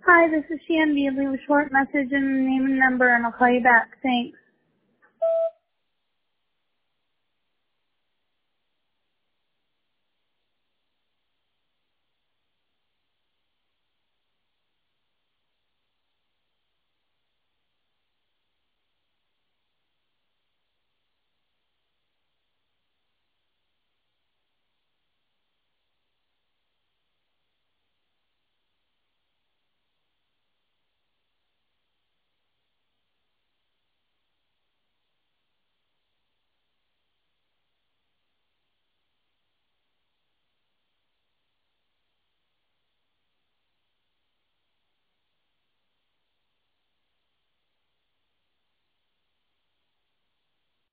Hi, this is Shandy. Leave a short message and name and number, and I'll call you back. Thanks.